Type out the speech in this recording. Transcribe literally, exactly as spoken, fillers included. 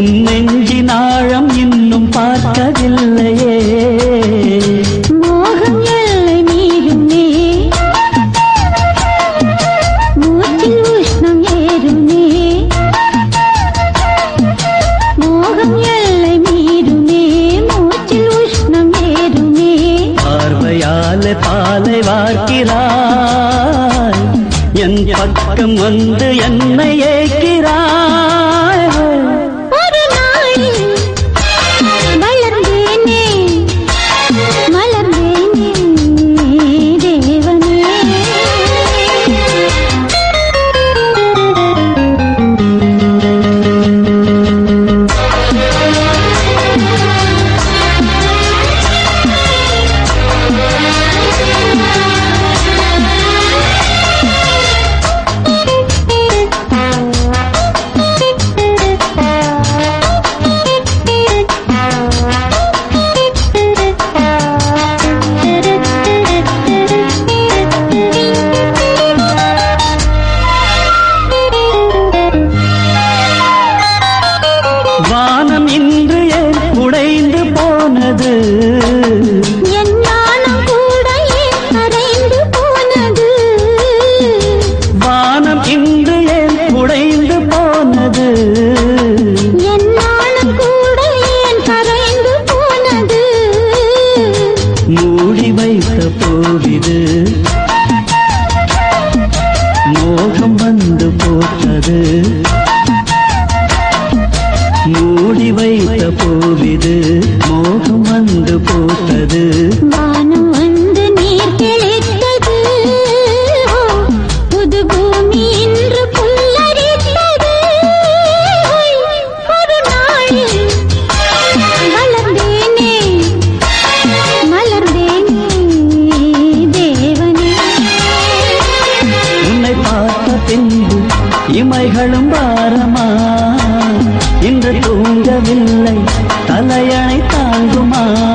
நெஞ்சின் ஆழம் இன்னும் பார்க்கவில்லையே. மோகம் எல்லை மீறுமே, மூச்சில் உஷ்ணம் ஏறுமே. மோகம் எல்லை மீறுமே, மூச்சில் உஷ்ணம் ஏறுமே. பார்வையாலே பாலை வார்க்கிறாய், என் பக்கம் வந்து என்னை ஏற்கிறாய். ஒரு நாளில் வளர்ந்தேனே, மலர்ந்தேனே தேவனே. வானம் இன்று ஏன் உடைந்து போனது, என் நாணம் கூட ஏன் கரைந்து போனது. வானம் இன்று ஏன் உடைந்து போனது. என் நாணம் கூட ஏன் கரைந்து போனது. மூடி வைத்த போவிது, மோகம் வந்து போட்டது. மூடி வைத்த போவிது, மோகம் வந்து போட்டது. வானம் வந்து நீர் தெளித்தது, புது பூமி இன்று புல்லரித்தது. ஒரு நாளில் வளர்ந்தேனே, மலர்ந்தேனே தேவனே. உன்னை பார்த்த பின்பு இமைகளும் பாரமா, இன்று தூங்கவில்லை தலையணை தாங்குமா.